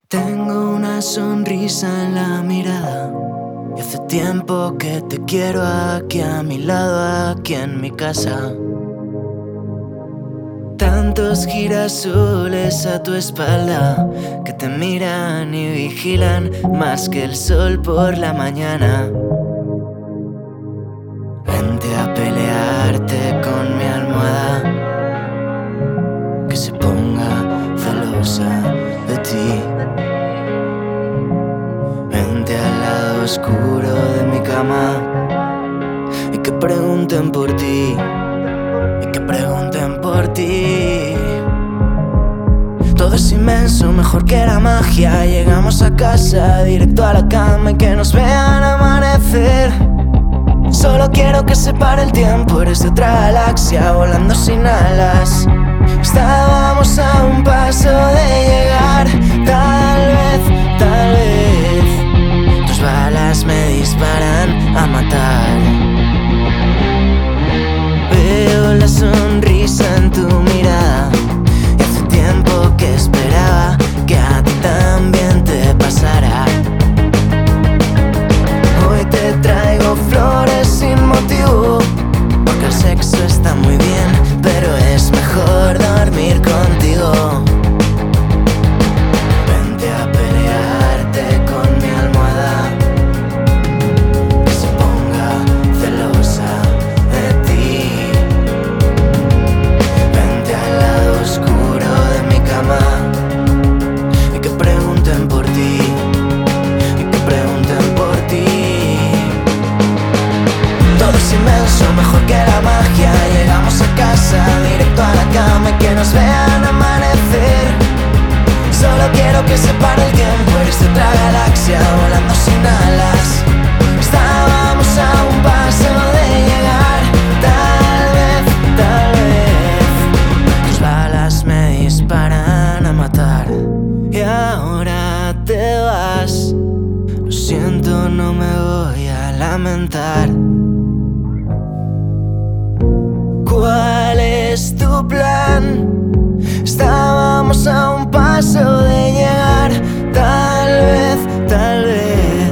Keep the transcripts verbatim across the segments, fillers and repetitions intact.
Tengo una sonrisa en la mirada y hace tiempo que te quiero aquí a mi lado, aquí en mi casa. Tantos girasoles a tu espalda que te miran y vigilan más que el sol por la mañana. Vente a pelearte con mi almohada, que se ponga celosa de ti. Vente al lado oscuro de mi cama y que pregunten por ti, y que pregunten por ti. Todo es inmenso, mejor que la magia. Llegamos a casa, directo a la cama y que nos vean amanecer. Solo quiero que se pare el tiempo, eres de otra galaxia, volando sin alas. Estábamos a un paso de llegar, tal vez, tal vez. Tus balas me disparan a matar. Veo la sonrisa en tu mirada y hace tiempo que esperaba que a ti también te pasara. Hoy te traigo flores sin motivo, porque el sexo está muy bien, pero es mejor dormir contigo. Vente a pelearte con mi almohada, que se ponga celosa de ti. Vente al lado oscuro de mi cama y que pregunten por ti, y que pregunten por ti. Todo es inmenso, mejor que la magia. Llegamos a casa, directo a la cama y que nos vean amanecer. Solo quiero que se pare el tiempo, eres de otra galaxia, volando sin alas. Estábamos a un paso de llegar, tal vez, tal vez. Tus balas me disparan a matar y ahora te vas. Lo siento, no me voy a lamentar. ¿Cuál es tu plan? Estábamos a un paso de llegar, tal vez, tal vez.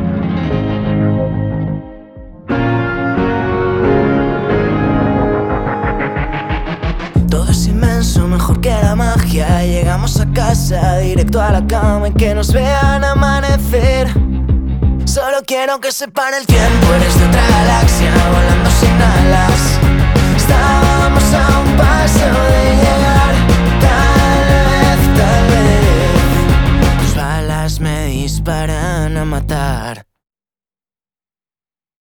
Todo es inmenso, mejor que la magia. Llegamos a casa, directo a la cama y que nos vean amanecer. Solo quiero que se pare el tiempo, eres de otra galaxia, volando sin alas. Estábamos a un paso de llegar, tal vez, tal vez. Tus balas me disparan a matar.